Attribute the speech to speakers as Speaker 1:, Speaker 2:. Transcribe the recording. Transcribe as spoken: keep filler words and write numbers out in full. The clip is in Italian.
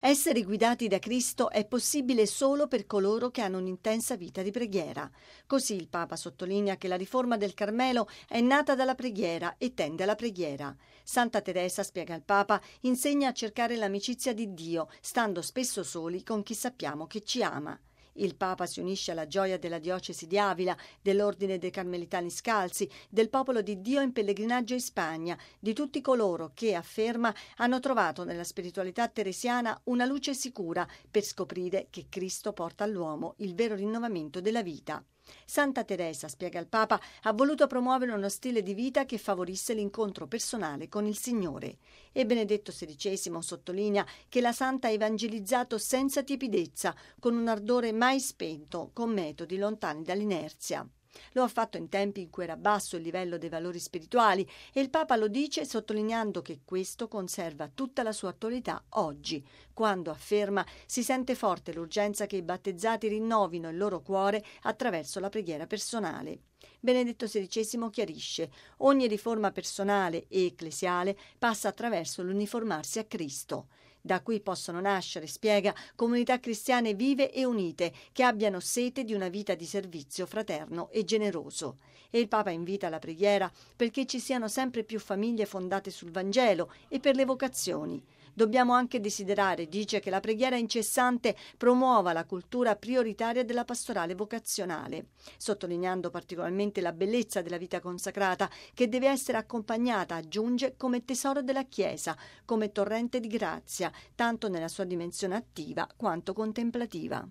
Speaker 1: Essere guidati da Cristo è possibile solo per coloro che hanno un'intensa vita di preghiera. Così il Papa sottolinea che la riforma del Carmelo è nata dalla preghiera e tende alla preghiera. Santa Teresa, spiega il Papa, insegna a cercare l'amicizia di Dio, stando spesso soli con chi sappiamo che ci ama. Il Papa si unisce alla gioia della diocesi di Avila, dell'Ordine dei Carmelitani Scalzi, del popolo di Dio in pellegrinaggio in Spagna, di tutti coloro che, afferma, hanno trovato nella spiritualità teresiana una luce sicura per scoprire che Cristo porta all'uomo il vero rinnovamento della vita. Santa Teresa, spiega il Papa, ha voluto promuovere uno stile di vita che favorisse l'incontro personale con il Signore. E Benedetto sedicesimo sottolinea che la Santa ha evangelizzato senza tiepidezza, con un ardore mai spento, con metodi lontani dall'inerzia. Lo ha fatto in tempi in cui era basso il livello dei valori spirituali e il Papa lo dice sottolineando che questo conserva tutta la sua attualità oggi, quando afferma si sente forte l'urgenza che i battezzati rinnovino il loro cuore attraverso la preghiera personale. Benedetto sedicesimo chiarisce: ogni riforma personale e ecclesiale passa attraverso l'uniformarsi a Cristo. Da qui possono nascere, spiega, comunità cristiane vive e unite che abbiano sete di una vita di servizio fraterno e generoso. E il Papa invita alla preghiera perché ci siano sempre più famiglie fondate sul Vangelo e per le vocazioni. Dobbiamo anche desiderare, dice, che la preghiera incessante promuova la cultura prioritaria della pastorale vocazionale, sottolineando particolarmente la bellezza della vita consacrata che deve essere accompagnata, aggiunge, come tesoro della Chiesa, come torrente di grazia, tanto nella sua dimensione attiva quanto contemplativa.